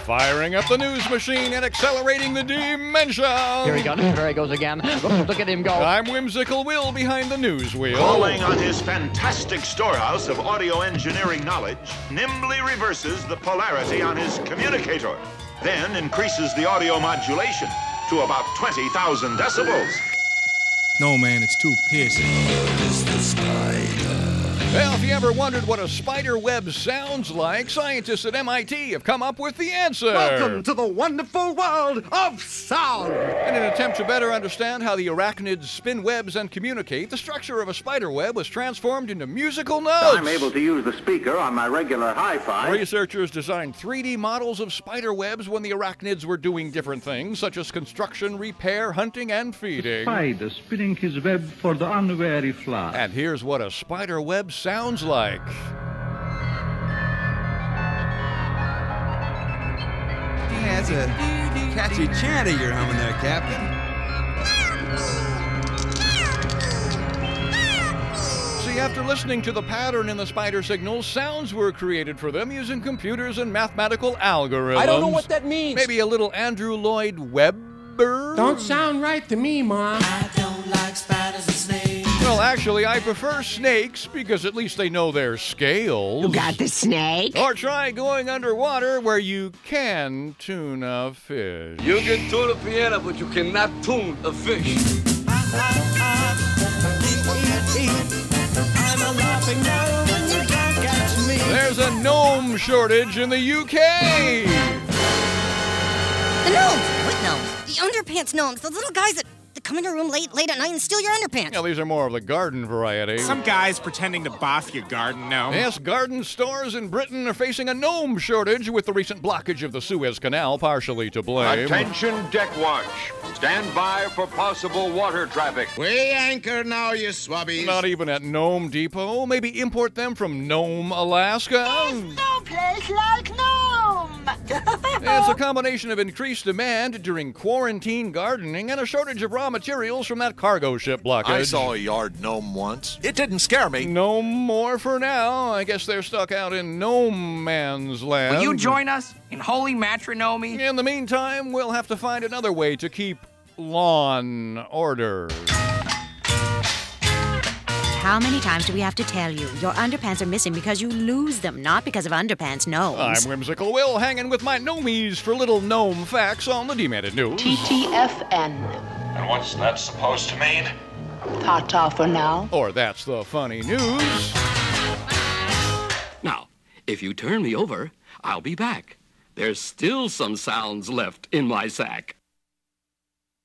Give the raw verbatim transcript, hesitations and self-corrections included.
Firing up the news machine and accelerating the dimension. Here he goes. There he goes again. Look at him go. I'm Whimsical Will behind the news wheel. Calling on his fantastic storehouse of audio engineering knowledge, nimbly reverses the polarity on his communicator, then increases the audio modulation to about twenty thousand decibels. No, man, it's too piercing. Well, if you ever wondered what a spider web sounds like, scientists at M I T have come up with the answer. Welcome to the wonderful world of sound. In an attempt to better understand how the arachnids spin webs and communicate, the structure of a spider web was transformed into musical notes. I'm able to use the speaker on my regular hi-fi. Researchers designed three D models of spider webs when the arachnids were doing different things, such as construction, repair, hunting, and feeding. Spider spinning his web for the unwary fly. And here's what a spider web sounds like. Yeah, that's a catchy chant you're humming there, Captain. See, after listening to the pattern in the spider signals, sounds were created for them using computers and mathematical algorithms. I don't know what that means. Maybe a little Andrew Lloyd Webber? Don't sound right to me, Mom. I don't like spiders and snakes. Well, actually, I prefer snakes because at least they know their scales. You got the snake? Or try going underwater where you can tune a fish. You can tune a piano, but you cannot tune a fish. There's a gnome shortage in the U K. The gnomes! What gnomes? The underpants gnomes. Those little guys that, that come in your room late late at night and steal your underpants. Yeah, these are more of the garden variety. Some guys pretending to boss your garden gnome. Yes, garden stores in Britain are facing a gnome shortage with the recent blockage of the Suez Canal partially to blame. Attention deck watch. Stand by for possible water traffic. We anchor now, you swabbies. Not even at Gnome Depot. Maybe import them from Nome, Alaska. There's no place like Nome. It's a combination of increased demand during quarantine gardening and a shortage of raw materials from that cargo ship blockage. I saw a yard gnome once. It didn't scare me. No more for now. I guess they're stuck out in Gnome Man's land. Will you join us in holy matrimony? In the meantime, we'll have to find another way to keep lawn order. How many times do we have to tell you? Your underpants are missing because you lose them, not because of underpants gnomes. I'm Whimsical Will, hanging with my gnomies for little gnome facts on the Demanded News. T T F N. And what's that supposed to mean? Ta-ta for now. Or that's the funny news. Now, if you turn me over, I'll be back. There's still some sounds left in my sack.